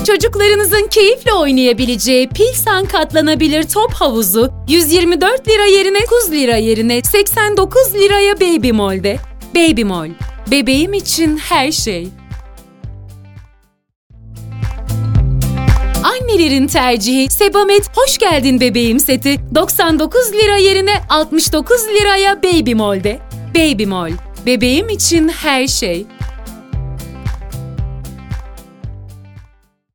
Çocuklarınızın keyifle oynayabileceği Pilsan katlanabilir top havuzu 124 lira yerine 9 lira yerine 89 liraya Baby Mall'de. Baby Mall, bebeğim için her şey. Annelerin tercihi Sebamed Hoş Geldin Bebeğim seti 99 lira yerine 69 liraya Baby Mall'de. Baby Mall, bebeğim için her şey.